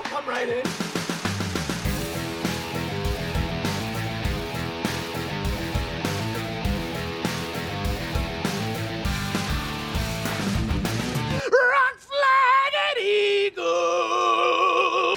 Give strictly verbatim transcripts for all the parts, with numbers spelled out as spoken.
Oh, come right in. Rock flag and eagle.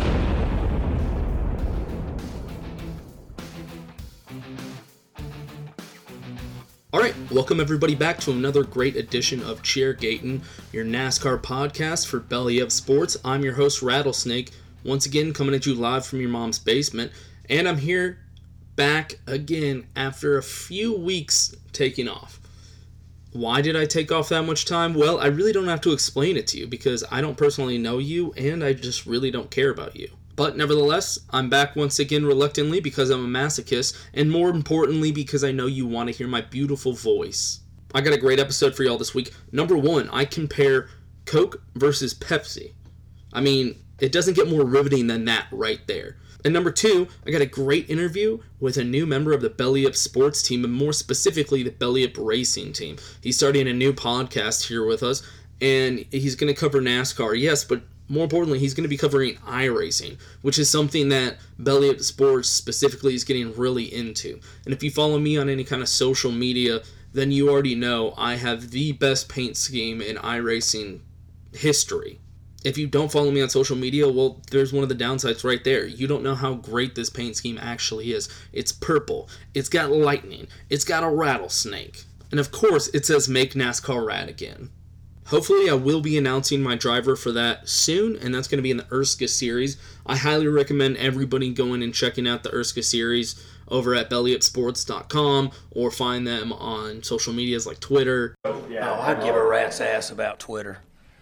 Alright, welcome everybody back to another great edition of Chairgatin', your NASCAR podcast for Belly Up Sports. I'm your host, Rattlesnake, once again coming at you live from your mom's basement, and I'm here back again after a few weeks taking off. Why did I take off that much time? Well, I really don't have to explain it to you because I don't personally know you and I just really don't care about you. But nevertheless, I'm back once again reluctantly because I'm a masochist, and more importantly because I know you want to hear my beautiful voice. I got a great episode for y'all this week. Number one, I compare Coke versus Pepsi. I mean, it doesn't get more riveting than that right there. And number two, I got a great interview with a new member of the Belly Up Sports team, and more specifically the Belly Up Racing team. He's starting a new podcast here with us, and he's going to cover NASCAR, yes, but more importantly, he's going to be covering iRacing, which is something that Belly Up Sports specifically is getting really into. And if you follow me on any kind of social media, then you already know I have the best paint scheme in iRacing history. If you don't follow me on social media, well, there's one of the downsides right there. You don't know how great this paint scheme actually is. It's purple. It's got lightning. It's got a rattlesnake. And of course, it says Make NASCAR Rad Again. Hopefully, I will be announcing my driver for that soon, and that's going to be in the Urska Series. I highly recommend everybody going and checking out the Urska Series over at belly up sports dot com or find them on social medias like Twitter. Yeah, oh, I'd give a rat's ass about Twitter.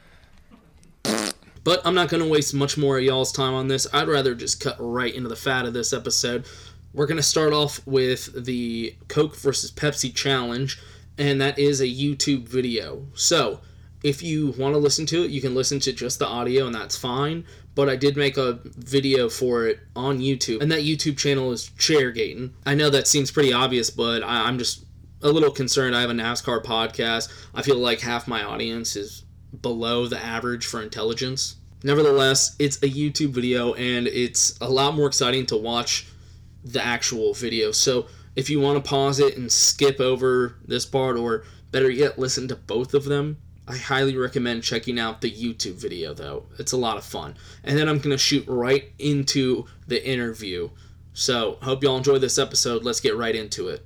But I'm not going to waste much more of y'all's time on this. I'd rather just cut right into the fat of this episode. We're going to start off with the Coke versus Pepsi challenge, and that is a YouTube video. So, if you want to listen to it, you can listen to just the audio, and that's fine. But I did make a video for it on YouTube, and that YouTube channel is Chairgatin'. I know that seems pretty obvious, but I, I'm just a little concerned. I have a NASCAR podcast. I feel like half my audience is below the average for intelligence. Nevertheless, it's a YouTube video, and it's a lot more exciting to watch the actual video. So if you want to pause it and skip over this part, or better yet, listen to both of them, I highly recommend checking out the YouTube video, though. It's a lot of fun. And then I'm going to shoot right into the interview. So, hope y'all enjoy this episode. Let's get right into it.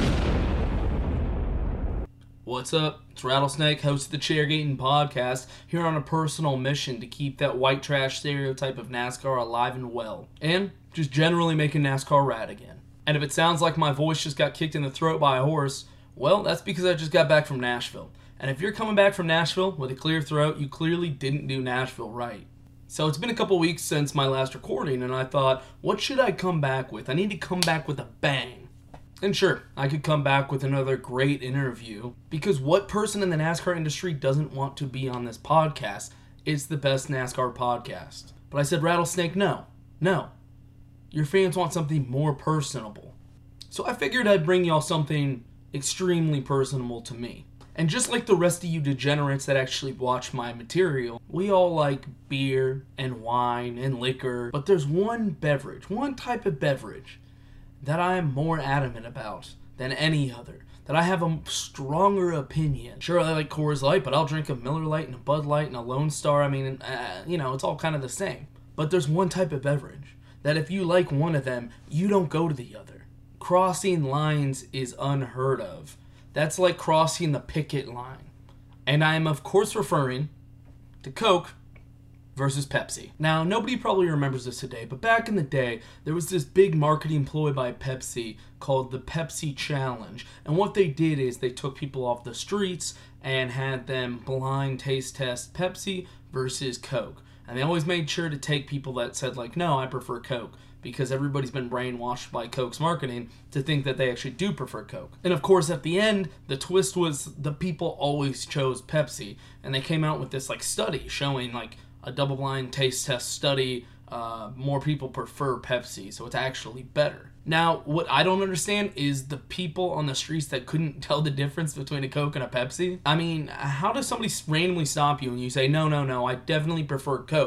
What's up? It's Rattlesnake, host of the Chairgatin' podcast, here on a personal mission to keep that white trash stereotype of NASCAR alive and well. And just generally making NASCAR rad again. And if it sounds like my voice just got kicked in the throat by a horse, well, that's because I just got back from Nashville. And if you're coming back from Nashville with a clear throat, you clearly didn't do Nashville right. So it's been a couple weeks since my last recording, and I thought, what should I come back with? I need to come back with a bang. And sure, I could come back with another great interview, because what person in the NASCAR industry doesn't want to be on this podcast? It's the best NASCAR podcast. But I said, Rattlesnake, no. No. Your fans want something more personable. So I figured I'd bring y'all something extremely personable to me. And just like the rest of you degenerates that actually watch my material, we all like beer and wine and liquor, but there's one beverage, one type of beverage that I am more adamant about than any other, that I have a stronger opinion. Sure, I like Coors Light, but I'll drink a Miller Lite and a Bud Light and a Lone Star. I mean, uh, you know, it's all kind of the same. But there's one type of beverage that if you like one of them, you don't go to the other. Crossing lines is unheard of. That's like crossing the picket line. And I am, of course, referring to Coke versus Pepsi. Now, nobody probably remembers this today, but back in the day, there was this big marketing ploy by Pepsi called the Pepsi Challenge. And what they did is they took people off the streets and had them blind taste test Pepsi versus Coke. And they always made sure to take people that said, like, no, I prefer Coke, because everybody's been brainwashed by Coke's marketing to think that they actually do prefer Coke. And of course, at the end, the twist was the people always chose Pepsi. And they came out with this, like, study showing, like, a double-blind taste test study, uh, more people prefer Pepsi, so it's actually better. Now, what I don't understand is the people on the streets that couldn't tell the difference between a Coke and a Pepsi. I mean, how does somebody randomly stop you and you say, no, no, no, I definitely prefer Coke,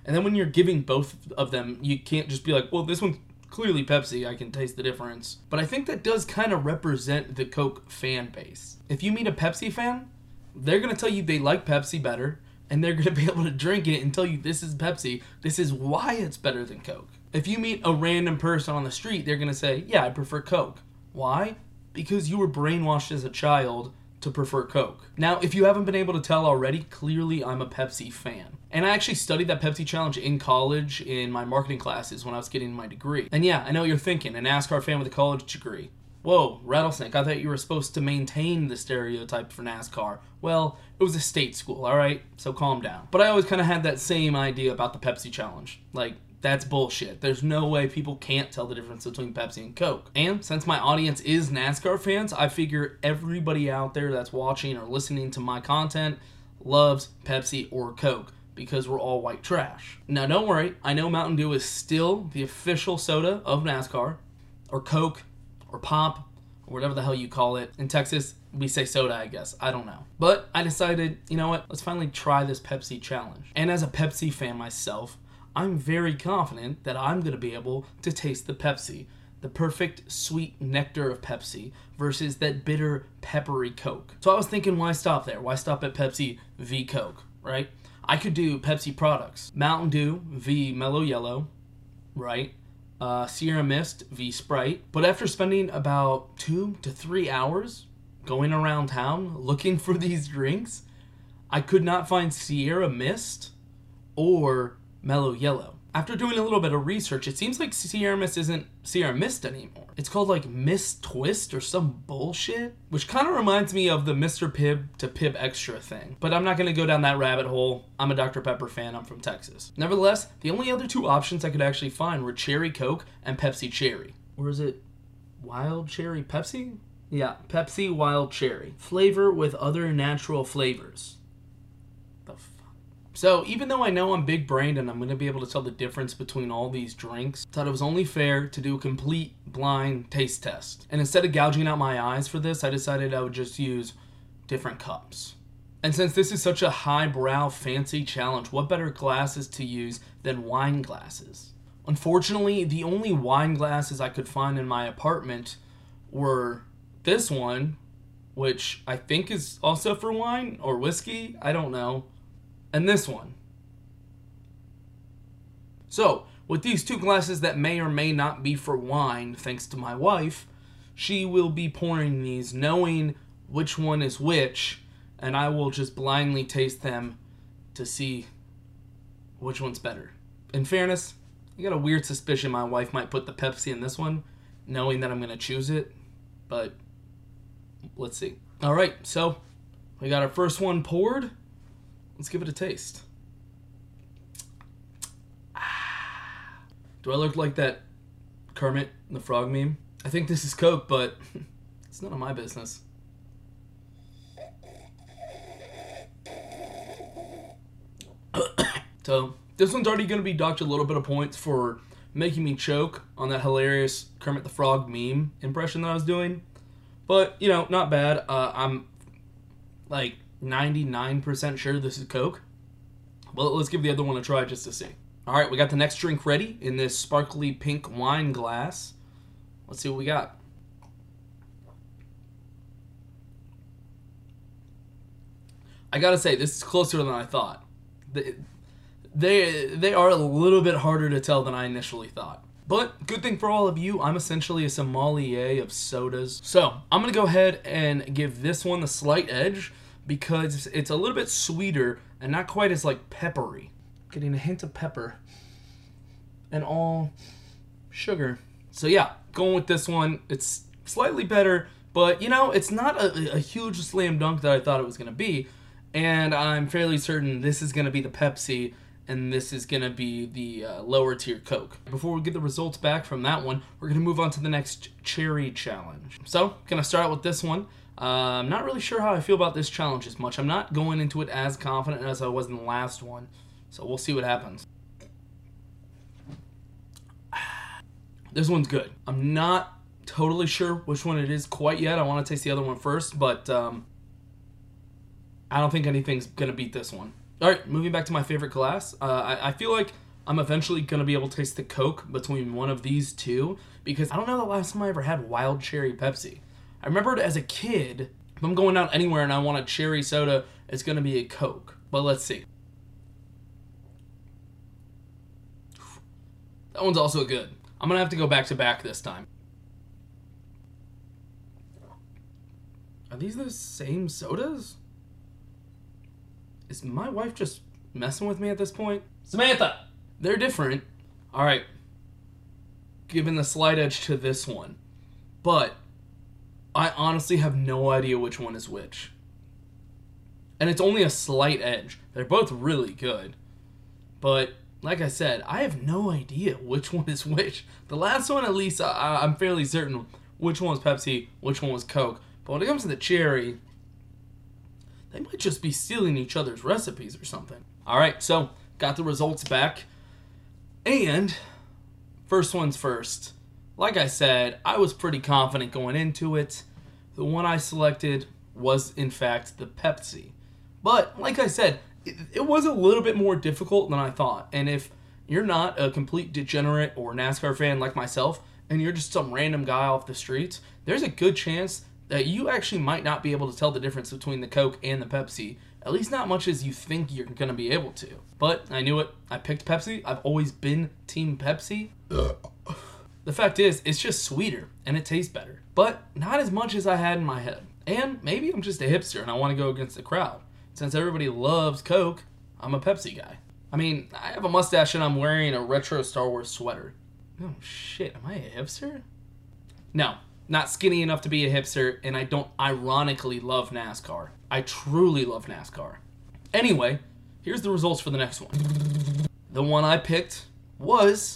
And then when you're giving both of them, you can't just be like, well, this one's clearly Pepsi, I can taste the difference. But I think that does kind of represent the Coke fan base. If you meet a Pepsi fan, they're going to tell you they like Pepsi better, and they're going to be able to drink it and tell you this is Pepsi, this is why it's better than Coke. If you meet a random person on the street, they're going to say, yeah, I prefer Coke. Why? Because you were brainwashed as a child to prefer Coke. Now, if you haven't been able to tell already, clearly I'm a Pepsi fan. And I actually studied that Pepsi challenge in college in my marketing classes when I was getting my degree. And yeah, I know what you're thinking, a NASCAR fan with a college degree. Whoa, Rattlesnake, I thought you were supposed to maintain the stereotype for NASCAR. Well, it was a state school, alright? So calm down. But I always kind of had that same idea about the Pepsi challenge. Like, that's bullshit. There's no way people can't tell the difference between Pepsi and Coke. And since my audience is NASCAR fans, I figure everybody out there that's watching or listening to my content loves Pepsi or Coke, because we're all white trash. Now don't worry, I know Mountain Dew is still the official soda of NASCAR, or Coke, or Pop, or whatever the hell you call it. In Texas, we say soda, I guess. I don't know. But I decided, you know what, let's finally try this Pepsi challenge. And as a Pepsi fan myself, I'm very confident that I'm going to be able to taste the Pepsi, the perfect sweet nectar of Pepsi versus that bitter peppery Coke. So I was thinking, why stop there? Why stop at Pepsi v Coke, right? I could do Pepsi products. Mountain Dew v Mellow Yellow, right? Uh, Sierra Mist v Sprite. But after spending about two to three hours going around town looking for these drinks, I could not find Sierra Mist or Mellow Yellow. After doing a little bit of research, it seems like Sierra Mist isn't Sierra Mist anymore. It's called like Mist Twist or some bullshit, which kind of reminds me of the Mister Pibb to Pibb Extra thing. But I'm not going to go down that rabbit hole. I'm a Doctor Pepper fan. I'm from Texas. Nevertheless, the only other two options I could actually find were Cherry Coke and Pepsi Cherry. Or is it Wild Cherry Pepsi? Yeah, Pepsi Wild Cherry. Flavor with other natural flavors. The fuck? So, even though I know I'm big brained and I'm going to be able to tell the difference between all these drinks, I thought it was only fair to do a complete blind taste test. And instead of gouging out my eyes for this, I decided I would just use different cups. And since this is such a highbrow, fancy challenge, what better glasses to use than wine glasses? Unfortunately, the only wine glasses I could find in my apartment were this one, which I think is also for wine or whiskey, I don't know, and this one. So, with these two glasses that may or may not be for wine, thanks to my wife, she will be pouring these knowing which one is which, and I will just blindly taste them to see which one's better. In fairness, I got a weird suspicion my wife might put the Pepsi in this one, knowing that I'm going to choose it, but let's see. Alright, so we got our first one poured. Let's give it a taste. Ah. Do I look like that Kermit the Frog meme? I think this is Coke, but it's none of my business. So, this one's already going to be docked a little bit of points for making me choke on that hilarious Kermit the Frog meme impression that I was doing. But, you know, not bad. Uh, I'm, like, ninety-nine percent sure this is Coke. Well, let's give the other one a try just to see. Alright, we got the next drink ready in this sparkly pink wine glass. Let's see what we got. I gotta say, this is closer than I thought. They, they, they are a little bit harder to tell than I initially thought. But, good thing for all of you, I'm essentially a sommelier of sodas. So, I'm gonna go ahead and give this one the slight edge, because it's a little bit sweeter and not quite as like peppery. Getting a hint of pepper and all sugar. So yeah, going with this one. It's slightly better, but you know, it's not a, a huge slam dunk that I thought it was going to be. And I'm fairly certain this is going to be the Pepsi and this is going to be the uh, lower tier Coke. Before we get the results back from that one, we're going to move on to the next cherry challenge. So, going to start out with this one. Uh, I'm not really sure how I feel about this challenge as much. I'm not going into it as confident as I was in the last one. So we'll see what happens. This one's good. I'm not totally sure which one it is quite yet. I want to taste the other one first, but um, I don't think anything's going to beat this one. All right, moving back to my favorite glass. Uh, I, I feel like I'm eventually going to be able to taste the Coke between one of these two because I don't know the last time I ever had wild cherry Pepsi. I remember it as a kid. If I'm going out anywhere and I want a cherry soda, it's going to be a Coke. But let's see. That one's also good. I'm going to have to go back to back this time. Are these the same sodas? Is my wife just messing with me at this point? Samantha! They're different. Alright. Giving the slight edge to this one. But I honestly have no idea which one is which. And it's only a slight edge. They're both really good. But, like I said, I have no idea which one is which. The last one, at least, I, I'm fairly certain which one was Pepsi, which one was Coke. But when it comes to the cherry, they might just be stealing each other's recipes or something. Alright, so, got the results back. And, first one's first. Like I said, I was pretty confident going into it. The one I selected was, in fact, the Pepsi. But, like I said, it, it was a little bit more difficult than I thought. And if you're not a complete degenerate or NASCAR fan like myself, and you're just some random guy off the streets, there's a good chance that you actually might not be able to tell the difference between the Coke and the Pepsi. At least not much as you think you're going to be able to. But I knew it. I picked Pepsi. I've always been Team Pepsi. The fact is, it's just sweeter, and it tastes better. But not as much as I had in my head. And maybe I'm just a hipster, and I want to go against the crowd. Since everybody loves Coke, I'm a Pepsi guy. I mean, I have a mustache, and I'm wearing a retro Star Wars sweater. Oh, shit. Am I a hipster? No. Not skinny enough to be a hipster, and I don't ironically love NASCAR. I truly love NASCAR. Anyway, here's the results for the next one. The one I picked was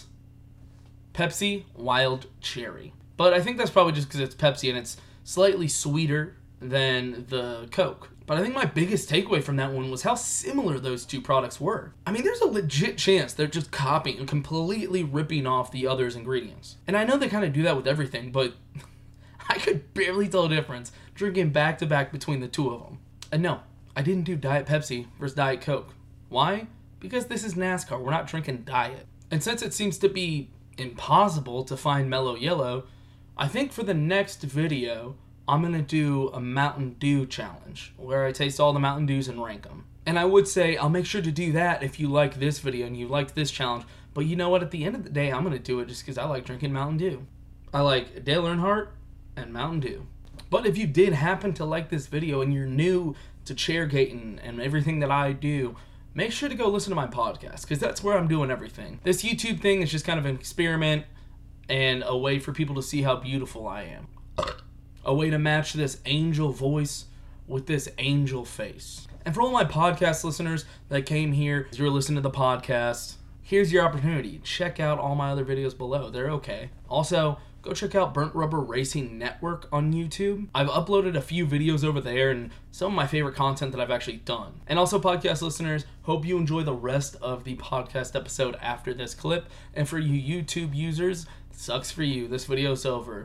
Pepsi Wild Cherry. But I think that's probably just because it's Pepsi and it's slightly sweeter than the Coke. But I think my biggest takeaway from that one was how similar those two products were. I mean, there's a legit chance they're just copying and completely ripping off the other's ingredients. And I know they kind of do that with everything, but I could barely tell the difference drinking back-to-back between the two of them. And no, I didn't do Diet Pepsi versus Diet Coke. Why? Because this is NASCAR. We're not drinking Diet. And since it seems to be impossible to find Mellow Yellow, I think for the next video, I'm going to do a Mountain Dew challenge, where I taste all the Mountain Dews and rank them. And I would say I'll make sure to do that if you like this video and you like this challenge. But you know what? At the end of the day, I'm going to do it just because I like drinking Mountain Dew. I like Dale Earnhardt and Mountain Dew. But if you did happen to like this video and you're new to chairgating and everything that I do, make sure to go listen to my podcast, because that's where I'm doing everything. This YouTube thing is just kind of an experiment and a way for people to see how beautiful I am. A way to match this angel voice with this angel face. And for all my podcast listeners that came here, you're listening to the podcast, here's your opportunity. Check out all my other videos below. They're okay. Also, go check out Burnt Rubber Racing Network on YouTube. I've uploaded a few videos over there and some of my favorite content that I've actually done. And also, podcast listeners, hope you enjoy the rest of the podcast episode after this clip. And for you YouTube users, sucks for you. This video's over.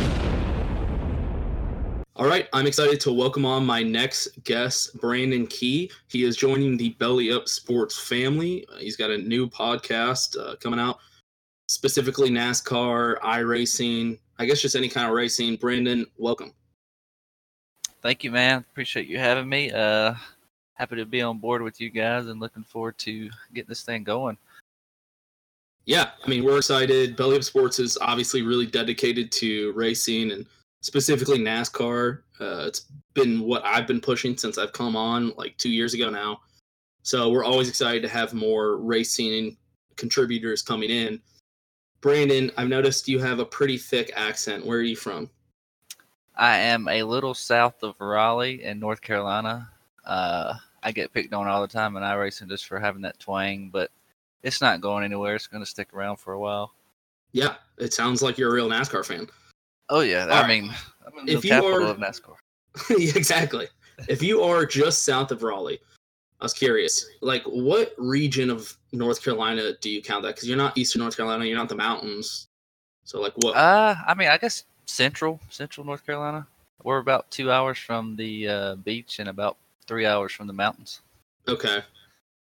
All right, I'm excited to welcome on my next guest, Brandon Key. He is joining the Belly Up Sports family. Uh, he's got a new podcast uh, coming out, specifically NASCAR, iRacing, I guess just any kind of racing. Brandon, welcome. Thank you, man. Appreciate you having me. Uh, happy to be on board with you guys and looking forward to getting this thing going. Yeah, I mean, we're excited. Belly Up Sports is obviously really dedicated to racing and specifically NASCAR. Uh, it's been what I've been pushing since I've come on like two years ago now. So we're always excited to have more racing contributors coming in. Brandon, I've noticed you have a pretty thick accent. Where are you from? I am a little south of Raleigh in North Carolina. Uh, I get picked on all the time in iRacing just for having that twang, but it's not going anywhere. It's going to stick around for a while. Yeah, it sounds like you're a real NASCAR fan. Oh, yeah. All I right. mean, I'm in the If you capital are- of NASCAR. Yeah, exactly. If you are just south of Raleigh, I was curious, like, what region of North Carolina do you count that? Because you're not eastern North Carolina, you're not the mountains. So, like, what? Uh, I mean, I guess central, central North Carolina. We're about two hours from the uh, beach and about three hours from the mountains. Okay.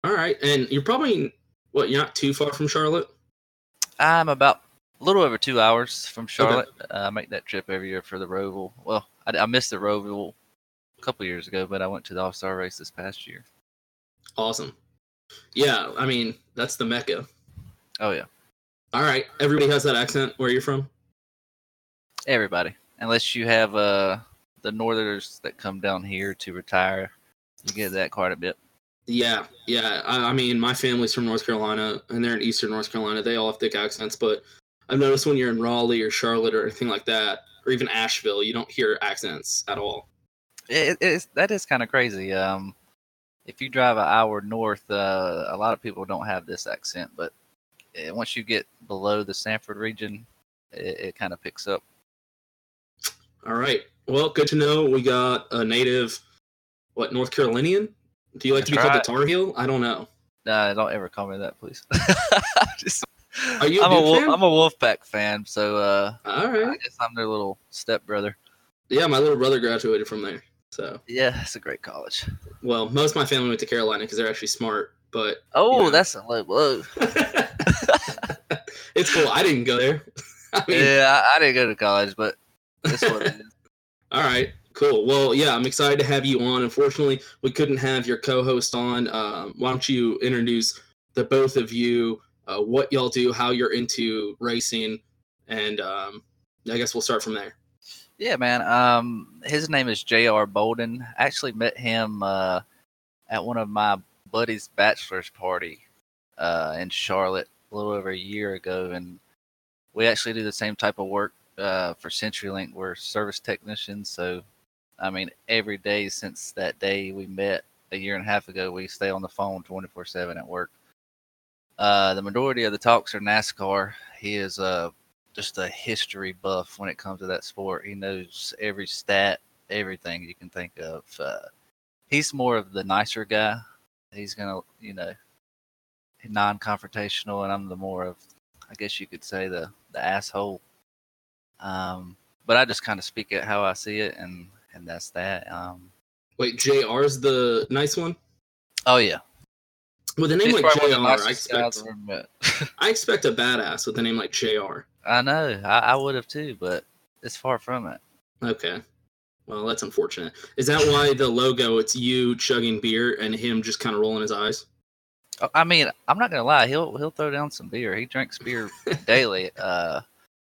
All right, and you're probably what? You're not too far from Charlotte. I'm about a little over two hours from Charlotte. Okay. Uh, I make that trip every year for the Roval. Well, I, I missed the Roval a couple years ago, but I went to the All-Star race this past year. Awesome. Yeah, I mean, that's the Mecca. Oh, yeah. All right. Everybody has that accent where you're from? Everybody. Unless you have uh, the Northerners that come down here to retire. You get that quite a bit. Yeah, yeah. I, I mean, my family's from North Carolina, and they're in Eastern North Carolina. They all have thick accents, but I've noticed when you're in Raleigh or Charlotte or anything like that, or even Asheville, you don't hear accents at all. It, it's, that is kind of crazy. Um, if you drive an hour north, uh, a lot of people don't have this accent, but once you get below the Sanford region, it, it kind of picks up. All right. Well, good to know. We got a native, what, North Carolinian? Do you like That's to be right. called the Tar Heel? I don't know. Nah, don't ever call me that, please. Just, Are you a I'm, a Duke fan? I'm a Wolfpack fan, so uh, all right. I guess I'm their little stepbrother. Yeah, my little brother graduated from there. So yeah, it's a great college. Well, most of my family went to Carolina because they're actually smart. But oh, you know. That's a low blow. It's cool. I didn't go there. I mean, yeah, I, I didn't go to college, but that's what it is. All right, cool. Well, yeah, I'm excited to have you on. Unfortunately, we couldn't have your co-host on. Um, why don't you introduce the both of you, uh, what y'all do, how you're into racing, and um, I guess we'll start from there. Yeah, man. Um, his name is J R Bolden. I actually met him uh, at one of my buddy's bachelor's party uh, in Charlotte a little over a year ago, and we actually do the same type of work uh, for CenturyLink. We're service technicians, so I mean, every day since that day we met a year and a half ago, we stay on the phone twenty-four seven at work. Uh, the majority of the talks are NASCAR. He is uh, just a history buff when it comes to that sport. He knows every stat, everything you can think of. Uh, he's more of the nicer guy. He's going to, you know, non-confrontational, and I'm the more of, I guess you could say, the, the asshole. Um, but I just kind of speak it how I see it, and, and that's that. Um, Wait, J R's the nice one? Oh, yeah. With a name He's like J the R, I expect met. I expect a badass with a name like J R. I know. I, I would have too, but it's far from it. Okay. Well, that's unfortunate. Is that why the logo, it's you chugging beer and him just kind of rolling his eyes? I mean, I'm not gonna lie. He'll he'll throw down some beer. He drinks beer daily. Uh,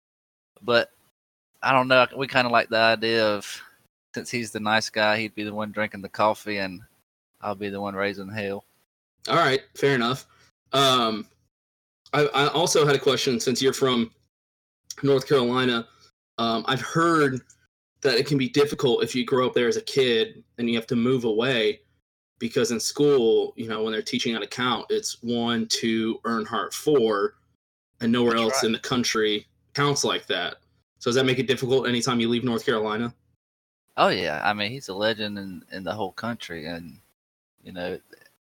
but I don't know. We kind of like the idea of, since he's the nice guy, he'd be the one drinking the coffee, and I'll be the one raising hell. All right, fair enough. Um, I, I also had a question, since you're from North Carolina. Um, I've heard that it can be difficult if you grow up there as a kid and you have to move away, because in school, you know, when they're teaching how to count, it's one, two, Earnhardt, four, and nowhere That's else right. in the country counts like that. So does that make it difficult anytime you leave North Carolina? Oh yeah, I mean, he's a legend in, in the whole country, and you know,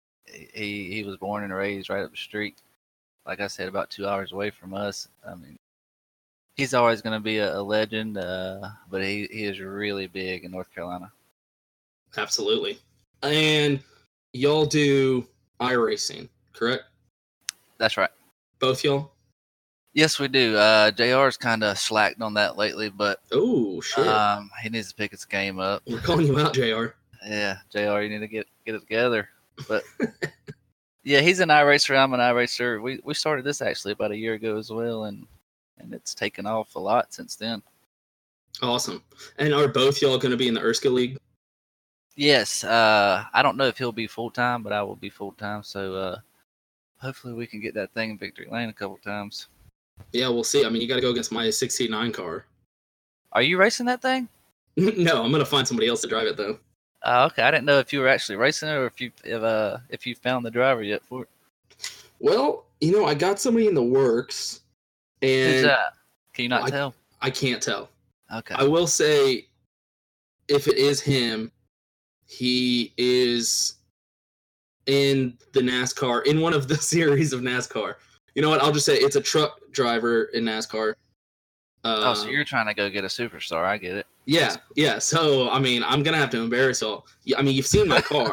he he was born and raised right up the street. Like I said, about two hours away from us. I mean, he's always going to be a, a legend, uh, but he, he is really big in North Carolina. Absolutely. And y'all do iRacing, correct? That's right. Both y'all? Yes, we do. Uh, J R's kind of slacked on that lately, but Oh, shit. um, he needs to pick his game up. We're calling you out, J R. Yeah, J R, you need to get get it together. But yeah, he's an iRacer. I'm an iRacer. We we started this actually about a year ago as well, and and it's taken off a lot since then. Awesome. And are both y'all going to be in the Erskine League? Yes. Uh, I don't know if he'll be full time, but I will be full time. So uh, hopefully we can get that thing in Victory Lane a couple times. Yeah, we'll see. I mean, you got to go against my sixty-nine car. Are you racing that thing? No, I'm going to find somebody else to drive it, though. Uh, okay, I didn't know if you were actually racing it or if you if uh if you found the driver yet for it. Well, you know, I got somebody in the works, Who's and that? Can you not I- tell? I can't tell. Okay. I will say, if it is him, he is in the NASCAR, in one of the series of NASCAR. You know what? I'll just say it's a truck driver in NASCAR. Uh, oh, so you're trying to go get a superstar? I get it. Yeah, yeah. So, I mean, I'm going to have to embarrass all. I mean, you've seen my car.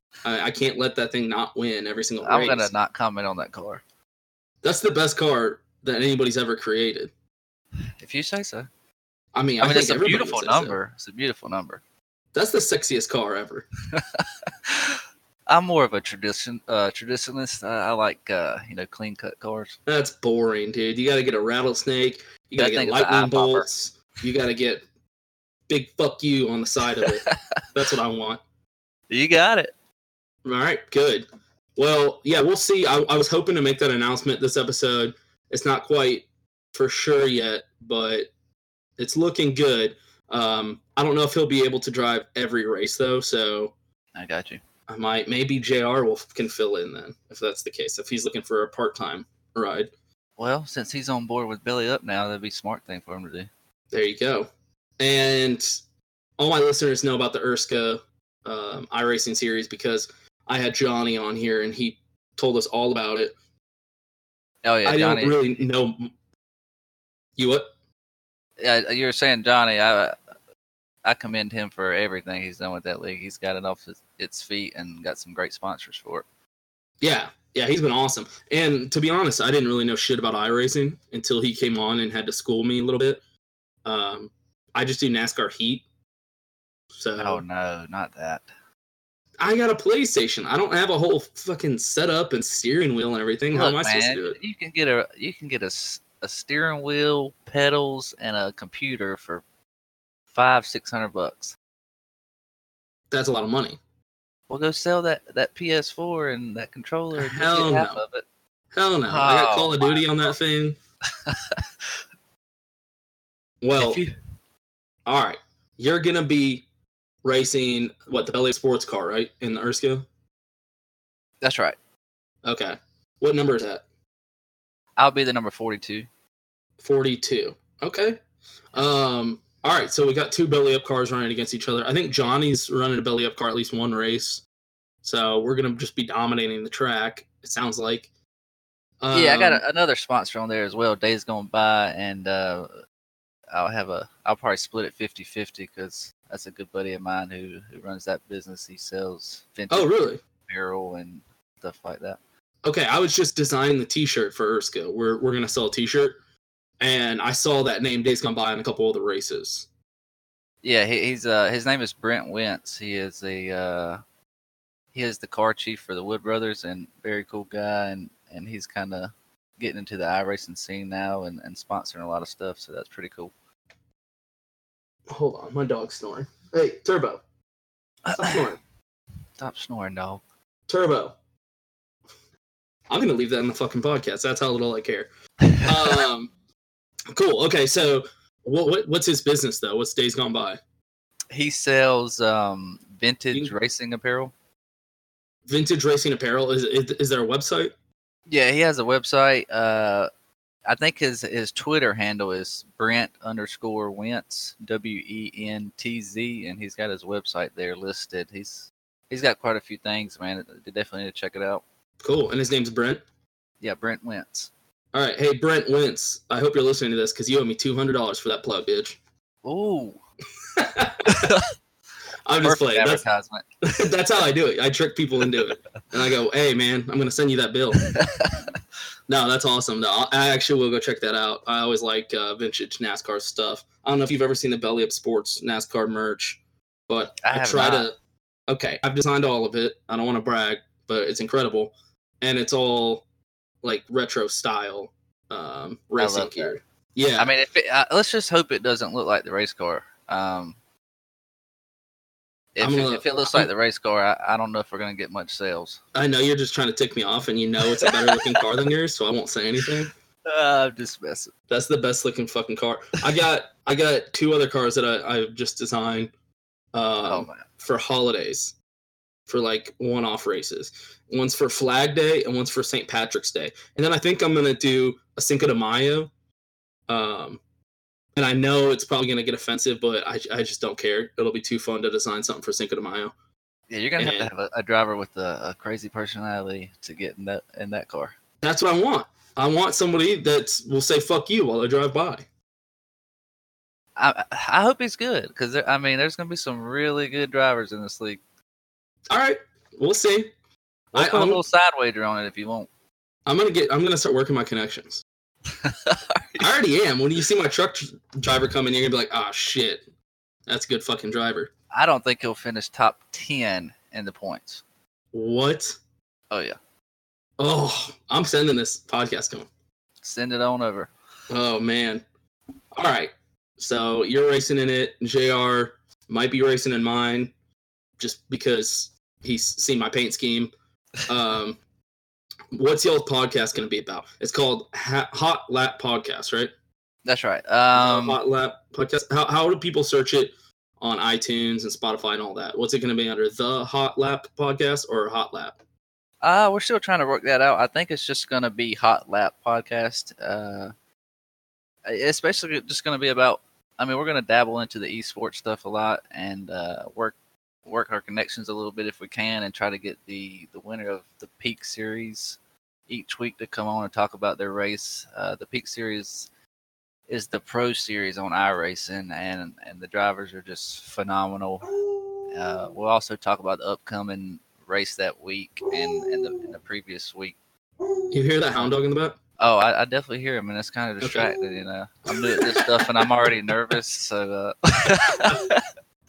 I, I can't let that thing not win every single I'm race. gonna not comment on that car. That's the best car that anybody's ever created. If you say so. I mean, I I, mean, think it's a everybody beautiful would say so. number. It's a beautiful number. That's the sexiest car ever. I'm more of a tradition uh, traditionalist. I, I like uh, you know clean cut cars. That's boring, dude. You got to get a rattlesnake. You got to That get thing's an eye lightning popper. bolts. You got to get big fuck you on the side of it. That's what I want. You got it. All right, good. Well, yeah, we'll see. I, I was hoping to make that announcement this episode. It's not quite for sure yet, but it's looking good. Um, I don't know if he'll be able to drive every race though, so I got you. I might maybe J R will can fill in then if that's the case. If he's looking for a part time ride, Well, since he's on board with Belly Up now, that'd be a smart thing for him to do. there you go. And all my listeners know about the Erska um, iRacing series because I had Johnny on here and he told us all about it. Oh yeah, I Johnny. don't really know. You what? Yeah, you were saying Johnny. I I commend him for everything he's done with that league. He's got it off his, its feet and got some great sponsors for it. Yeah, yeah, he's been awesome. And to be honest, I didn't really know shit about iRacing until he came on and had to school me a little bit. Um, I just do NASCAR Heat. So Oh no, not that. I got a PlayStation. I don't have a whole fucking setup and steering wheel and everything. How Look, am I supposed man, to do it? you can get a you can get a, s- a steering wheel, pedals, and a computer for five six hundred bucks. That's a lot of money. Well, go sell that, that P S four and that controller and just Hell get half no. of it. Hell no. I got Oh, Call of Duty on that thing. Well, If you, all right. You're going to be racing, what, the Belly Sports car, right? In the Erska? that's right. Okay. What number is that? I'll be the number forty-two. forty-two. Okay. Um. All right. So we got two belly up cars running against each other. I think Johnny's running a belly up car at least one race. So we're gonna just be dominating the track. It sounds like. Um, Yeah, I got a, another sponsor on there as well. Days Gone By, and uh, I'll have a. I'll probably split it fifty-fifty because that's a good buddy of mine who who runs that business. He sells vintage Oh, really? apparel and stuff like that. Okay. I was just designing the T-shirt for Erska. We're we're gonna sell a T-shirt, and I saw that name Days Gone By in a couple of the races. Yeah, he, he's uh his name is Brent Wentz. He is a uh, he is the car chief for the Wood Brothers and very cool guy, and and he's kind of getting into the iRacing scene now and, and sponsoring a lot of stuff. So that's pretty cool. Hold on, my dog's snoring. Hey, Turbo. Stop snoring. Stop snoring, dog. Turbo. I'm gonna leave that in the fucking podcast. That's how little I care. Um, cool. Okay, so what, what what's his business though? What's Days Gone By? He sells um, vintage You- racing apparel. Vintage racing apparel. Is, is is there a website? Yeah, he has a website. Uh, I think his his Twitter handle is Brent underscore Wentz, W E N T Z, and he's got his website there listed. He's he's got quite a few things, man. You definitely need to check it out. Cool. And his name's Brent. Yeah, Brent Wentz. All right. Hey, Brent Wentz. I hope you're listening to this because you owe me two hundred dollars for that plug, bitch. Ooh, I'm just perfect playing. That's, advertisement. that's how I do it. I trick people into it, and I go, "Hey, man, I'm gonna send you that bill." No, that's awesome. No, I actually will go check that out. I always like uh, vintage NASCAR stuff. I don't know if you've ever seen the Belly Up Sports NASCAR merch, but I I, have try not. to. Okay, I've designed all of it. I don't want to brag, but it's incredible, and it's all like retro style um, racing love that. gear. Yeah, I mean, if it, uh, let's just hope it doesn't look like the race car. Um, if, I'm it, gonna- if it looks like the race car, I, I don't know if we're gonna get much sales. I know you're just trying to tick me off, and you know it's a better looking car than yours, so I won't say anything. Uh, I'm just messing. That's the best looking fucking car. I got I got two other cars that I, I've just designed um, Oh man, for holidays, for like one-off races. One's for Flag Day and one's for Saint Patrick's Day. And then I think I'm gonna do a Cinco de Mayo. Um, and I know it's probably gonna get offensive, but I, I just don't care. It'll be too fun to design something for Cinco de Mayo. yeah, you're gonna have And- to have a, a driver with a, a crazy personality to get in that in that car. That's what I want. I want somebody that will say "fuck you" while I drive by. I I hope he's good because I mean, there's gonna be some really good drivers in this league. All right. We'll see. We'll I, put a I'm, little side wager on it if you want. I'm gonna get. I'm gonna start working my connections. I already am. When you see my truck driver come in, you're gonna be like, "Ah, shit, that's a good fucking driver." I don't think he'll finish top ten in the points. What? Oh yeah. Oh, I'm sending this podcast to him. Send it on over. Oh man. All right. So you're racing in it. J R might be racing in mine, just because he's seen my paint scheme. Um, what's y'all's podcast going to be about? It's called ha- Hot Lap Podcast, right? That's right. Um, Hot Lap Podcast. How how do people search it on iTunes and Spotify and all that? What's it going to be under? The Hot Lap Podcast or Hot Lap? uh, we're still trying to work that out. I think it's just going to be Hot Lap Podcast. Uh, it's basically just going to be about. I mean, we're going to dabble into the esports stuff a lot and uh, work work our connections a little bit if we can, and try to get the the winner of the Peak Series each week to come on and talk about their race. Uh, the Peak Series is the pro series on iRacing, and and the drivers are just phenomenal. Uh, we'll also talk about the upcoming race that week and, and, the, and the previous week. You hear that hound dog in the back? Oh, I, I definitely hear him, and it's kind of distracted. Okay. You know, I'm doing this stuff, and I'm already nervous. So, uh...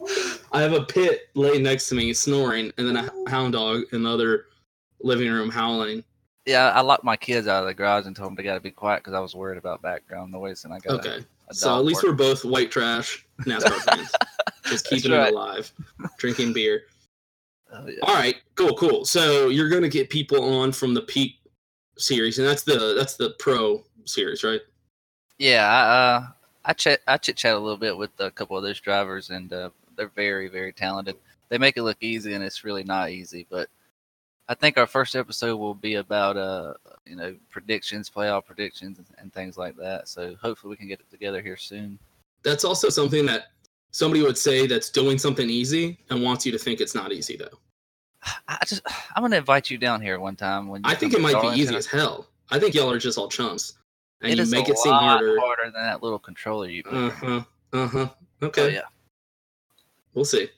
I have a pit laying next to me snoring, and then a hound dog in the other living room howling. Yeah, I locked my kids out of the garage and told them they got to be quiet because I was worried about background noise, and I got okay. A, a so at least park. We're both white trash NASCAR fans, just keeping right. it alive, drinking beer. Oh, yeah. All right, cool, cool. So you're gonna get people on from the Peak Series, and that's the that's the pro series, right? Yeah, I uh, I chat I chit chat a little bit with a couple of those drivers, and uh, they're very very talented. They make it look easy, and it's really not easy. But I think our first episode will be about uh you know predictions, playoff predictions, and, and things like that. So hopefully we can get it together here soon. That's also something that somebody would say that's doing something easy and wants you to think it's not easy though. I just I'm gonna invite you down here one time when you I think it might be easy as hell. I think y'all are just all chumps, and it you is make a it seem lot harder. harder than that little controller you put. Uh huh. Uh huh. Okay. Oh, yeah. We'll see.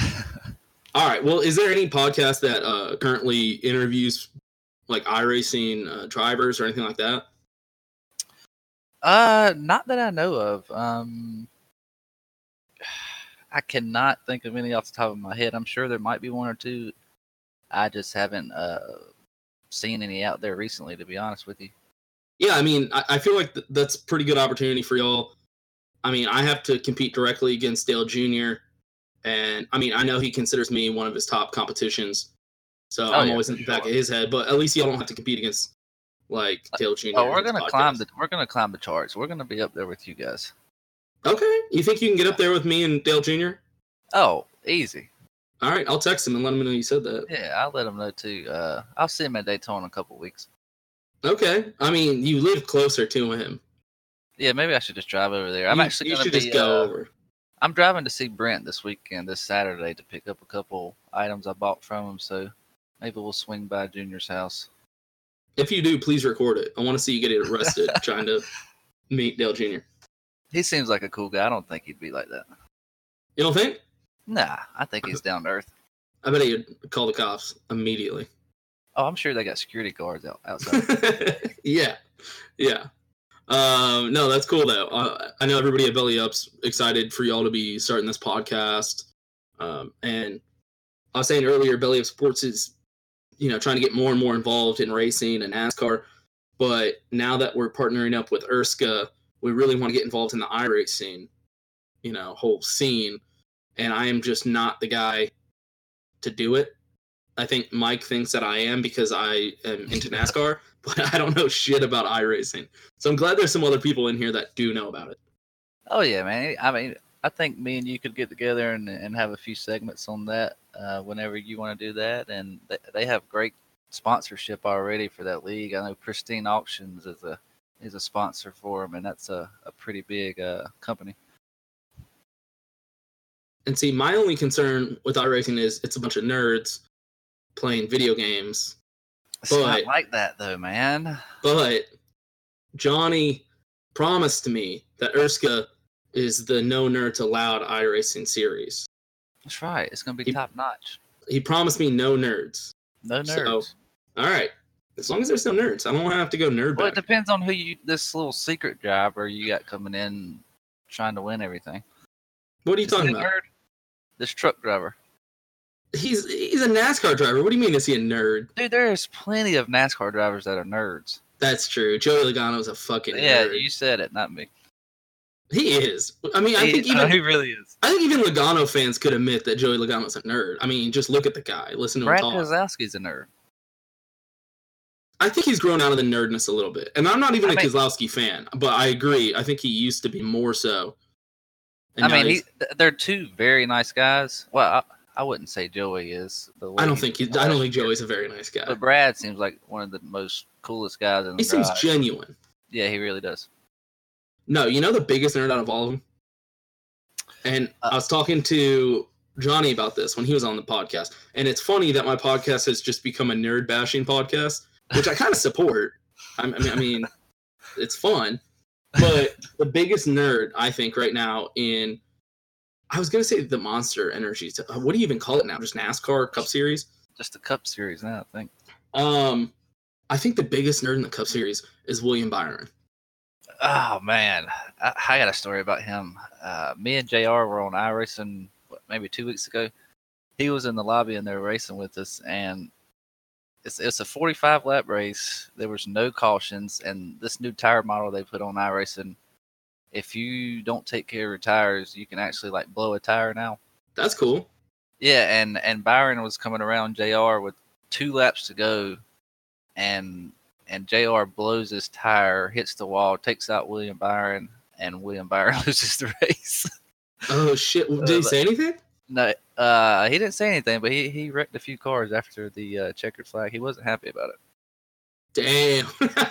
All right. Well, is there any podcast that uh, currently interviews like iRacing uh, drivers or anything like that? Uh, not that I know of. Um, I cannot think of any off the top of my head. I'm sure there might be one or two. I just haven't uh, seen any out there recently, to be honest with you. Yeah, I mean, I, I feel like th- that's a pretty good opportunity for y'all. I mean, I have to compete directly against Dale Junior And, I mean, I know he considers me one of his top competitions. So Oh, I'm yeah, always in for the back sure. of his head. But at least y'all don't have to compete against, like, Dale Junior Oh, we're and his gonna podcast. climb the we're gonna climb the charts. We're gonna be up there with you guys. Okay. You think you can get up there with me and Dale Junior? Oh, easy. All right. I'll text him and let him know you said that. Yeah, I'll let them know too. Uh, I'll see him at Daytona in a couple weeks. Okay. I mean, you live closer to him. Yeah, maybe I should just drive over there. I'm you, actually you gonna should be. just go uh, over. I'm driving to see Brent this weekend, this Saturday, to pick up a couple items I bought from him. So maybe we'll swing by Junior's house. If you do, please record it. I want to see you get arrested trying to meet Dale Junior He seems like a cool guy. I don't think he'd be like that. You don't think? Nah, I think he's down to earth. I bet he'd call the cops immediately. Oh, I'm sure they got security guards out outside. yeah. Yeah. Um, no, that's cool, though. Uh, I know everybody at Belly Up's excited for y'all to be starting this podcast. Um, and I was saying earlier, Belly Up Sports is, you know, trying to get more and more involved in racing and NASCAR. But now that we're partnering up with Erska, we really want to get involved in the iRacing, you know, whole scene. And I am just not the guy to do it. I think Mike thinks that I am because I am into NASCAR, but I don't know shit about iRacing. So I'm glad there's some other people in here that do know about it. Oh yeah, man. I mean, I think me and you could get together and, and have a few segments on that uh, whenever you want to do that. And they, they have great sponsorship already for that league. I know Pristine Auctions is a is a sponsor for them, and that's a, a pretty big uh, company. And see, my only concern with iRacing is it's a bunch of nerds playing video games. It's But- not like that though, man. But Johnny promised to me that Erska is the no nerds allowed iRacing series. That's right. It's gonna be He- top notch. he promised me no nerds. No So, nerds. all right. As long as there's no nerds, I don't want to have to go nerd Well, it back. depends on who you. This little secret driver you got coming in, trying to win everything. What are you Is he talking a about? nerd? This truck driver. He's he's a NASCAR driver. What do you mean is he a nerd? Dude, there's plenty of NASCAR drivers that are nerds. That's true. Joey Logano's a fucking Yeah, nerd. you said it, not me. He is. I mean, I He- think no, even he really is. I think even Logano fans could admit that Joey Logano's a nerd. I mean, just look at the guy. Listen to Brad him talk. Keselowski's a nerd. I think he's grown out of the nerdness a little bit. And I'm not even I a mean- Keselowski fan, but I agree. I think he used to be more so. And I now mean, he, he's- th- they're two very nice guys. Well, I, I wouldn't say Joey is. The way I don't he- think he, I don't think Joey's a very nice guy. But Brad seems like one of the most coolest guys in the He seems garage. genuine. Yeah, he really does. No, you know the biggest nerd out of all of them? And Uh, I was talking to Johnny about this when he was on the podcast. And it's funny that my podcast has just become a nerd bashing podcast, which I kind of support. I I mean, I mean, it's fun. But the biggest nerd, I think, right now in, I was going to say the Monster Energy. What do you even call it now? Just NASCAR Cup Series? Just the Cup Series now, I think. Um, I think the biggest nerd in the Cup Series is William Byron. Oh man, I, I got a story about him. Uh, me and J R were on iRacing what, maybe two weeks ago. He was in the lobby and they were racing with us, and it's it's a forty-five lap race. There was no cautions, and this new tire model they put on iRacing, if you don't take care of your tires, you can actually like blow a tire now. That's cool. Yeah, and and Byron was coming around J R with two laps to go, and and J R blows his tire, hits the wall, takes out William Byron, and William Byron loses the race. Oh, shit. Did Uh, he say anything? No, uh, he didn't say anything, but he, he wrecked a few cars after the uh, checkered flag. He wasn't happy about it. Damn.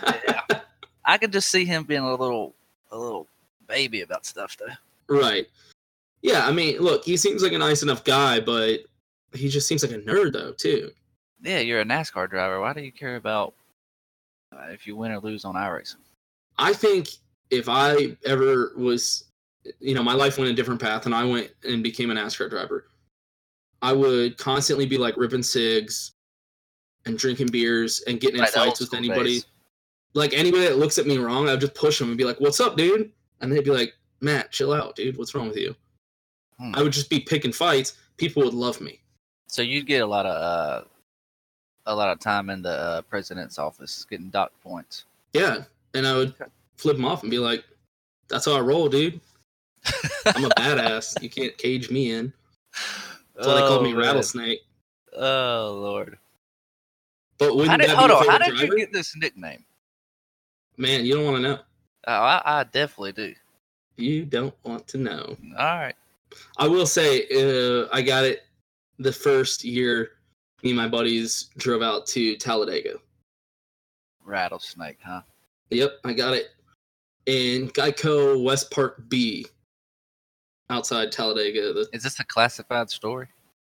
I could just see him being a little a little baby about stuff though. Right. Yeah, I mean, look, he seems like a nice enough guy, but he just seems like a nerd, though, too. Yeah, you're a NASCAR driver. Why do you care about uh, if you win or lose on iRacing? I think if I ever was, you know, my life went a different path and I went and became a NASCAR driver, I would constantly be like ripping cigs and drinking beers and getting in Like the fights old with school anybody. days. Like anybody that looks at me wrong, I would just push them and be like, "What's up, dude?" And they'd be like, "Matt, chill out, dude. What's wrong with you?" Hmm. I would just be picking fights. People would love me. So you'd get a lot of uh, a lot of time in the uh, president's office getting dock points. Yeah, and I would flip them off and be like, "That's how I roll, dude. I'm a badass. You can't cage me in." That's why they called me Oh, man. Rattlesnake. Oh Lord! But wouldn't How did, that hold be your on, how favorite did driver? you get this nickname? Man, you don't want to know. Oh, I, I definitely do. You don't want to know. All right. I will say, uh, I got it the first year me and my buddies drove out to Talladega. Rattlesnake, huh? Yep, I got it in Geico West Park B outside Talladega. The- Is this a classified story?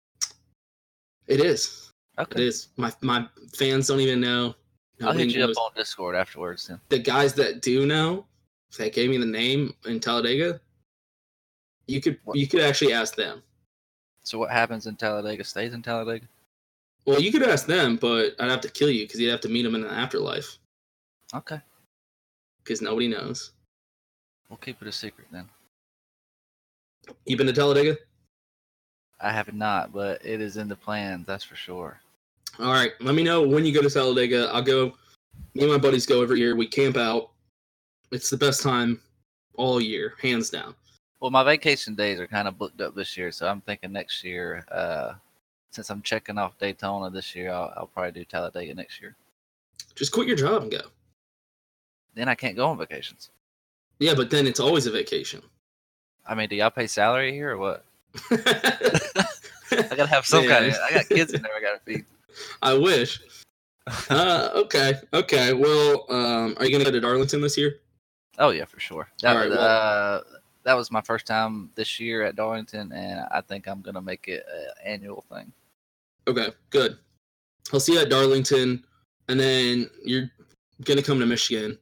It is. It Okay. is. My my fans don't even know. I'll Nobody hit you knows. up on Discord afterwards then. The guys that do know, that gave me the name in Talladega, you could What? you could actually ask them. So what happens in Talladega stays in Talladega? Well, you could ask them, but I'd have to kill you because you'd have to meet them in the afterlife Okay. because nobody knows. We'll keep it a secret then. You been to Talladega? I have not, but it is in the plans, that's for sure. All right, let me know when you go to Talladega. I'll go. Me and my buddies go every year. We camp out. It's the best time all year, hands down. Well, my vacation days are kind of booked up this year, so I'm thinking next year, uh, since I'm checking off Daytona this year, I'll, I'll probably do Talladega next year. Just quit your job and go. Then I can't go on vacations. Yeah, but then it's always a vacation. I mean, do y'all pay salary here or what? I gotta have some kind of. Man. I got kids in there I gotta feed. I wish. Uh, okay, okay. Well, um, are you gonna go to Darlington this year? Oh yeah, for sure. That, All right, well- uh, that was my first time this year at Darlington, and I think I'm gonna make it an annual thing. Okay, good. I'll see you at Darlington, and then you're gonna come to Michigan.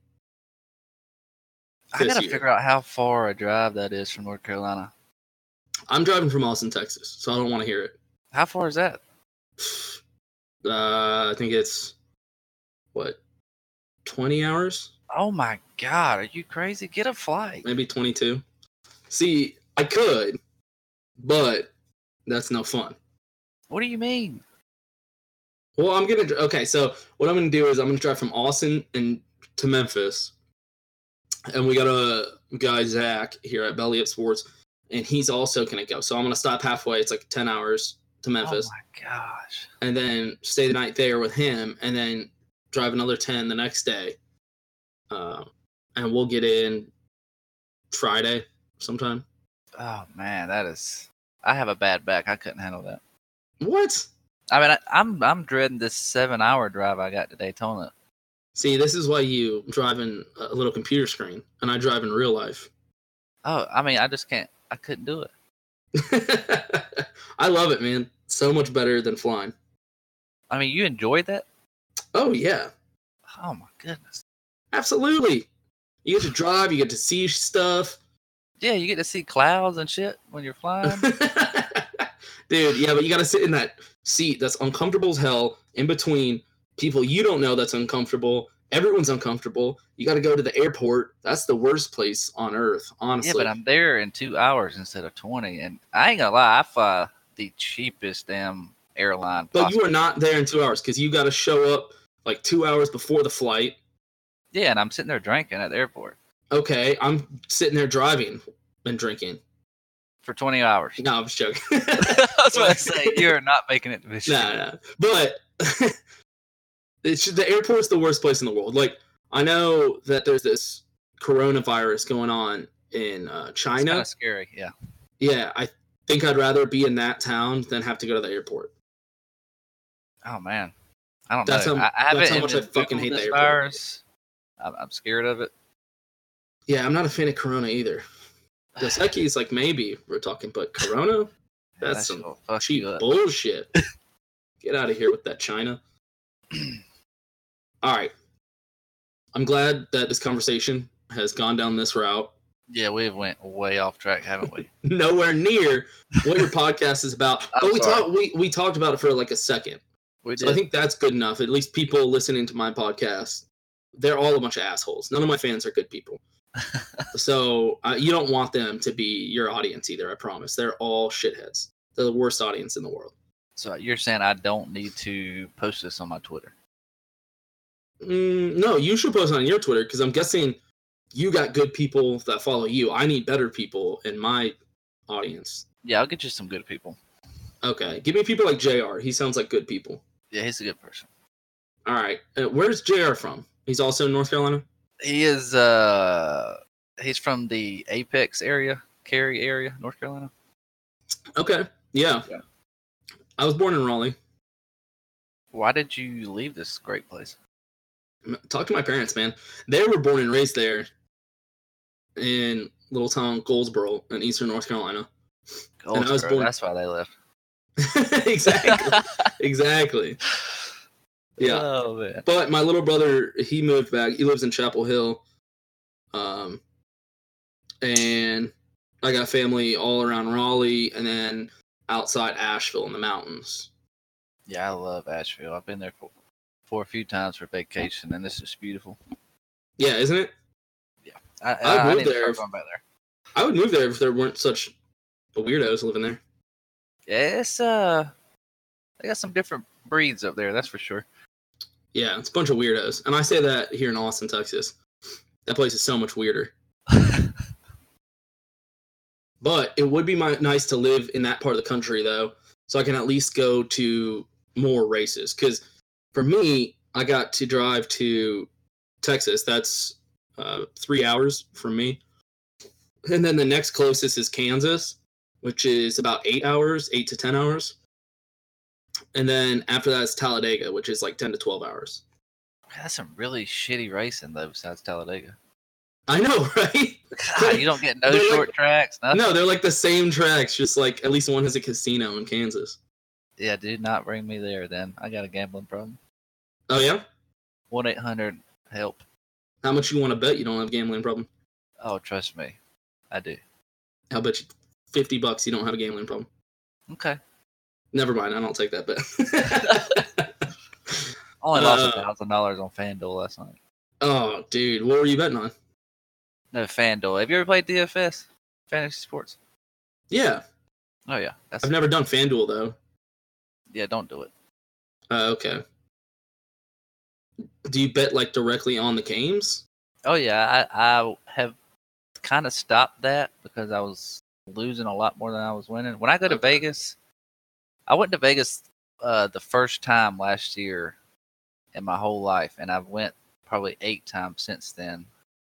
I this gotta year. figure out how far a drive that is from North Carolina. I'm driving from Austin, Texas, so I don't want to hear it. How far is that? Uh, I think it's what twenty hours, Oh my god, are you crazy? Get a flight. maybe twenty-two. See, I could, but that's no fun. What do you mean? Well, I'm gonna okay. So what I'm gonna do is I'm gonna drive from Austin and to Memphis, and we got a guy Zach here at Belly Up Sports, and he's also gonna go. So I'm gonna stop halfway. It's like ten hours to Memphis, Oh my gosh. and then stay the night there with him, and then drive another ten the next day. Um, and we'll get in Friday sometime. Oh man, that is. I have a bad back. I couldn't handle that. What? I mean, I, I'm I'm dreading this seven-hour drive I got to Daytona. See, this is why you drive in a little computer screen, and I drive in real life. Oh, I mean, I just can't. I couldn't do it. I love it, man. So much better than flying. I mean, you enjoyed that? Oh yeah, Oh my goodness. absolutely. You get to drive, you get to see stuff. Yeah, you get to see clouds and shit when you're flying. Dude, yeah, but you gotta sit in that seat that's uncomfortable as hell in between people you don't know that's uncomfortable. Everyone's uncomfortable. You gotta go to the airport. That's the worst place on earth, honestly. Yeah, but I'm there in two hours instead of twenty, and I ain't gonna lie, I fly the cheapest damn airline. But possible. you are not there in two hours because you gotta show up like two hours before the flight. Yeah, and I'm sitting there drinking at the airport Okay, I'm sitting there driving and drinking. for twenty hours. No, I was joking. That's what I say. You're not making it to this shit. No, no. But it's the airport's the worst place in the world. Like, I know that there's this coronavirus going on in uh, It's China. kind of scary. Yeah. Yeah, I think I'd rather be in that town than have to go to the airport. Oh man, I don't That's know. how- I, I haven't that's how much I even fucking Googled hate the this airport. virus. I'm, I'm scared of it. Yeah, I'm not a fan of Corona either. Dos Equis, like maybe we're talking, but Corona, Yeah, that's that some shit will fuck cheap you up. bullshit. Get out of here with that China. All right. I'm glad that this conversation has gone down this route. Yeah, we've went way off track, haven't we? Nowhere near what your podcast is about. I'm But we sorry. talked we, we talked about it for like a second. We So did. I think that's good enough. At least people listening to my podcast, they're all a bunch of assholes. None of my fans are good people. So uh, you don't want them to be your audience either, I promise. They're all shitheads. They're the worst audience in the world. So you're saying I don't need to post this on my Twitter? Mm, no, you should post on your Twitter because I'm guessing you got good people that follow you. I need better people in my audience. Yeah, I'll get you some good people. Okay, give me people like J R. He sounds like good people. Yeah, he's a good person. All right, uh, where's J R from? He's also in North Carolina? He is. uh He's from the Apex area, Cary area, North Carolina. Okay, yeah. Yeah. I was born in Raleigh. Why did you leave this great place? Talk to my parents, man. They were born and raised there in little town Goldsboro in eastern North Carolina. And I was Goldsboro, born- that's why they left. exactly. exactly. Yeah. Oh man. But my little brother, he moved back. He lives in Chapel Hill. Um, and I got family all around Raleigh and then outside Asheville in the mountains. Yeah, I love Asheville. I've been there for, for a few times for vacation, and this is beautiful. Yeah, isn't it? I, I'd I, I move need to there start if- going back there. I would move there if there weren't such weirdos living there. Yeah, it's uh, they got some different breeds up there. That's for sure. Yeah, it's a bunch of weirdos. And I say that here in Austin, Texas. That place is so much weirder. But it would be my, nice to live in that part of the country, though, so I can at least go to more races. Because for me, I got to drive to Texas. That's uh, three hours from me. And then the next closest is Kansas, which is about eight hours, eight to ten hours. And then after that is Talladega, which is like ten to twelve hours. That's some really shitty racing though. Besides Talladega, I know, right? God, you don't get no They're like- short tracks. Nothing. No, they're like the same tracks, just like at least one has a casino in Kansas. Yeah, do not bring me there. Then I got a gambling problem. Oh yeah? One eight hundred help. How much you want to bet you don't have a gambling problem? Oh, trust me, I do. I'll bet you fifty bucks you don't have a gambling problem. Okay. Never mind. I don't take that bet. I only lost a Uh, thousand dollars on FanDuel last night. Oh, dude, what were you betting on? No, FanDuel. Have you ever played D F S? Fantasy Sports? Yeah, Oh yeah, that's I've never done FanDuel though. yeah. Don't do it. Uh, okay. Do you bet like directly on the games? Oh yeah, I, I have kind of stopped that because I was losing a lot more than I was winning. When I go to Okay. Vegas, I went to Vegas uh, the first time last year in my whole life, and I've went probably eight times since then.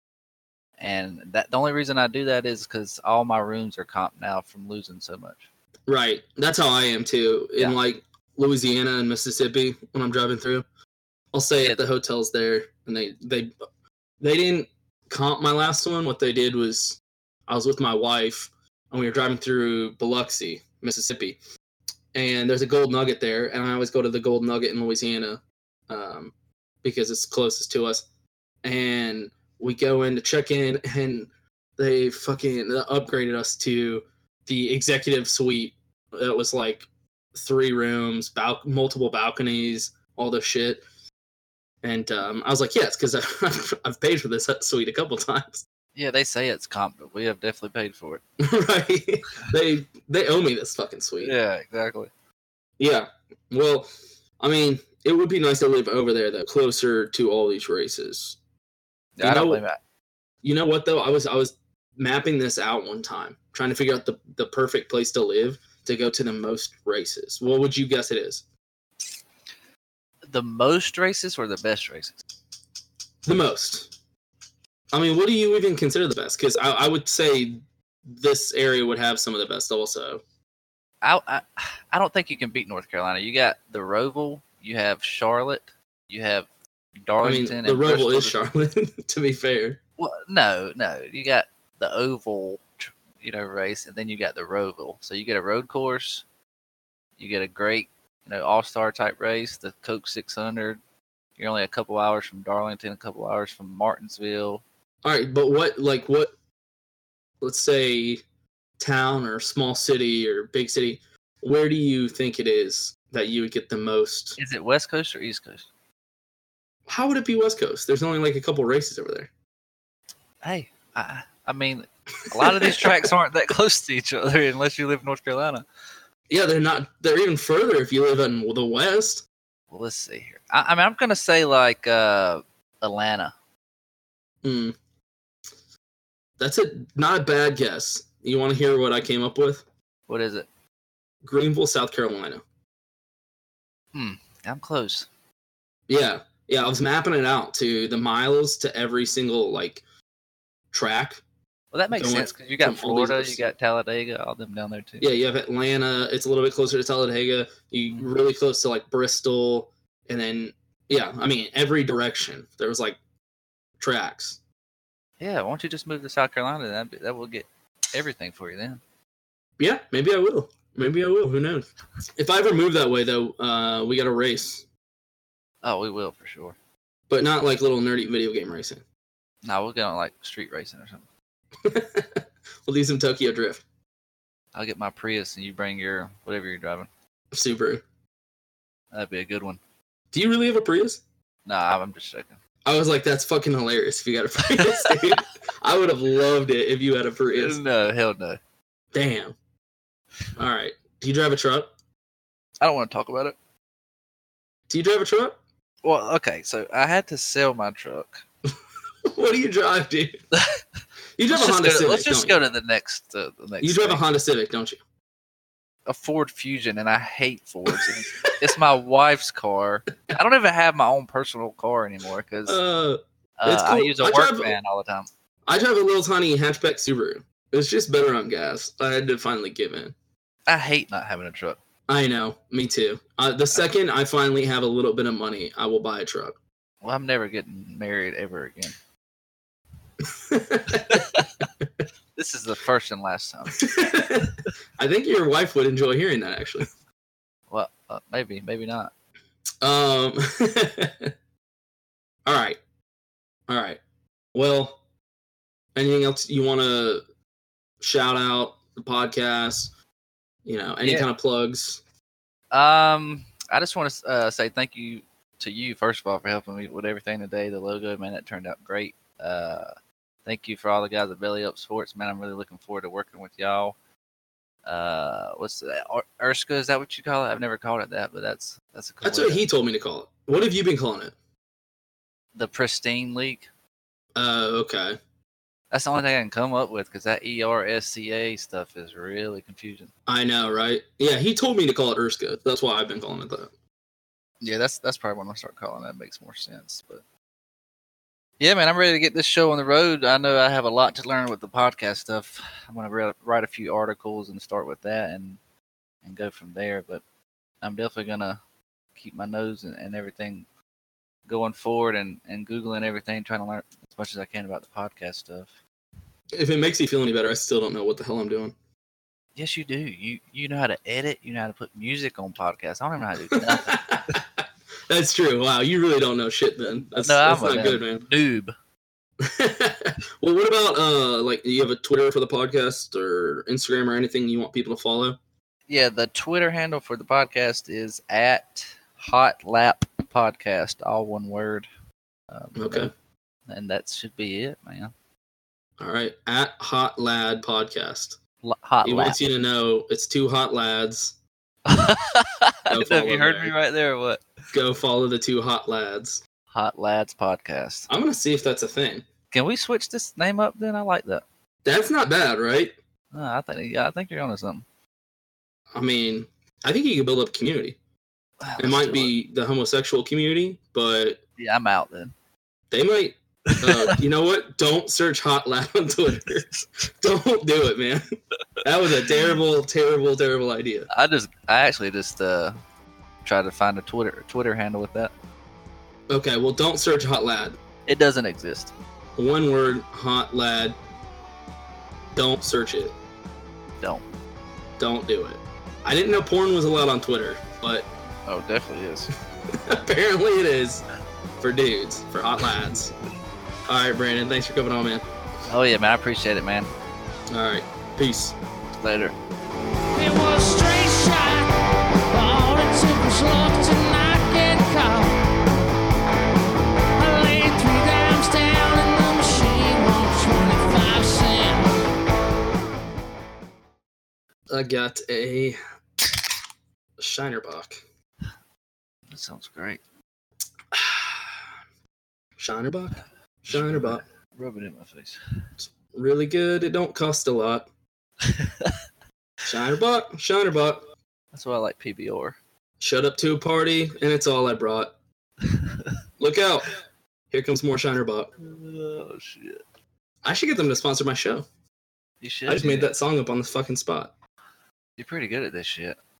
And that the only reason I do that is because all my rooms are comped now from losing so much. Right. That's how I am too. In Yeah. like Louisiana and Mississippi, when I'm driving through, I'll stay Yeah. at the hotels there, and they they they didn't comp my last one. What they did was, I was with my wife, and we were driving through Biloxi, Mississippi, and there's a Gold Nugget there, and I always go to the Gold Nugget in Louisiana, um, because it's closest to us, and we go in to check in, and they fucking upgraded us to the executive suite. That was like three rooms, bal- multiple balconies, all this shit. And um, I was like, yes, because I've, I've paid for this suite a couple times. Yeah, they say it's comped, but we have definitely paid for it. Right? They they owe me this fucking suite. Yeah, exactly. Yeah. Well, I mean, it would be nice to live over there, though, closer to all these races. Yeah, You I don't know- blame that. You know what though? I was I was mapping this out one time, trying to figure out the, the perfect place to live to go to the most races. What would you guess it is? The most races or the best races? The most. I mean, what do you even consider the best? Because I, I would say this area would have some of the best also. I, I I don't think you can beat North Carolina. You got the Roval, you have Charlotte, you have I mean, Darlington. the and Roval Bristol. is Charlotte, to be fair. Well, no, no. You got the oval, tr- you know, race, and then you got the Roval. So you get a road course, you get a great, you know, all-star type race, the Coke six hundred. You're only a couple hours from Darlington, a couple hours from Martinsville. All right, but what, like, what, let's say, town or small city or big city, where do you think it is that you would get the most? Is it West Coast or East Coast? How would it be West Coast? There's only like a couple races over there. Hey, I, I mean, a lot of these tracks aren't that close to each other unless you live in North Carolina. Yeah, they're not. They're even further if you live in the West. Well, let's see here. I, I mean, I'm gonna say like uh, Atlanta. Hmm. That's a not a bad guess. You want to hear what I came up with? What is it? Greenville, South Carolina. I'm close. Yeah, yeah. I was mapping it out to the miles to every single like track. Well, that makes Going sense because you got from all these Florida, lists. you got Talladega, all them down there too. Yeah, you have Atlanta. It's a little bit closer to Talladega. You Mhm. really close to like Bristol, and then yeah, I mean every direction there was like tracks. Yeah, why don't you just move to South Carolina? That that will get everything for you then. Yeah, maybe I will. Maybe I will. Who knows? If I ever move that way, though, uh, we got to race, Oh, we will for sure. but not like little nerdy video game racing. No, we'll get on like street racing or something. We'll do some Tokyo Drift, I'll get my Prius and you bring your whatever you're driving. Subaru. That'd be a good one. Do you really have a Prius? Nah, I'm just checking. I was like, that's fucking hilarious if you got a Prius, dude. I would have loved it if you had a Prius. No, hell no. Damn. All right. Do you drive a truck? I don't want to talk about it. Do you drive a truck? Well, okay, so I had to sell my truck. What do you drive, dude? You drive Let's a just, Honda go to, Civic, let's just don't go to the next. Uh, the next. you? You drive a thing. Honda Civic, don't you? a Ford Fusion, and I hate Fords. It's my wife's car. I don't even have my own personal car anymore because Uh, uh, it's I cool. use a I work drive- van all the time. I drive a little tiny hatchback Subaru. It's just better on gas. I had to finally give in. I hate not having a truck. I know, me too. Uh, the second I finally have a little bit of money, I will buy a truck. Well, I'm never getting married ever again. This is the first and last time. I think your wife would enjoy hearing that, actually. Well, uh, maybe, maybe not. Um. All right. All right. Well, anything else you want to shout out the podcast? You know, any Yeah. kind of plugs? Um, I just want to uh, say thank you to you first of all for helping me with everything today. The logo, man, that turned out great. Uh, thank you for all the guys at Belly Up Sports, man. I'm really looking forward to working with y'all. Uh, what's that? Ur- Urska, is that what you call it? I've never called it that, but that's that's a cool. That's way what to- he told me to call it. What have you been calling it? The Pristine League. Uh, okay. That's the only thing I can come up with because that E R S C A stuff is really confusing. I know, right? Yeah, he told me to call it Urska. That's why I've been calling it that. Yeah, that's that's probably when I start calling that. Makes more sense. But yeah, man, I'm ready to get this show on the road. I know I have a lot to learn with the podcast stuff. I'm gonna re- write a few articles and start with that and and go from there. But I'm definitely gonna keep my nose and, and everything going forward and, and Googling everything, trying to learn as much as I can about the podcast stuff. If it makes you feel any better, I still don't know what the hell I'm doing. Yes, you do. You you know how to edit. You know how to put music on podcasts. I don't even know how to do nothing. That's true. Wow, you really don't know shit then. That's, No, that's I'm a not good, man. noob. Well, what about, uh, like, do you have a Twitter for the podcast or Instagram or anything you want people to follow? Yeah, the Twitter handle for the podcast is at Hot Lap Podcast, all one word. Um, Okay. And that should be it, man. All right. At Hot Lad Podcast. L- hot He Lap. wants you to know it's two hot lads. I don't know if follow you heard there. me right there or what. Go follow the two hot lads. Hot Lads Podcast. I'm going to see if that's a thing. Can we switch this name up then? I like that. That's not bad, right? Uh, I think yeah, I think you're onto something. I mean, I think you can build up a community. Ah, It let's might do be the homosexual community, but Yeah, I'm out then. they might. Uh, you know what? Don't search Hot Lad on Twitter. Don't do it, man. That was a terrible, terrible, terrible idea. I just I actually just uh tried to find a Twitter Twitter handle with that. Okay, well, don't search Hot Lad. It doesn't exist. One word, Hot Lad. Don't search it. Don't. Don't do it. I didn't know porn was allowed on Twitter, but Oh, definitely is. apparently it is for dudes, for hot lads. All right, Brandon, thanks for coming on, man. Oh yeah, man, I appreciate it, man. All right, peace. Later. It was a straight shot. All it took was luck to not get caught. I laid three dimes down and the machine won twenty-five cents. I got a Shinerbach. That sounds great. Shinerbach? Shinerbach. Rub it in my face. Really good. It don't cost a lot. Shinerbach? Shinerbach. That's why I like P B R. Shut up to a party, and it's all I brought. Look out. Here comes more Shinerbach. Oh shit. I should get them to sponsor my show. You should. I just do made that song up on the fucking spot. You're pretty good at this shit.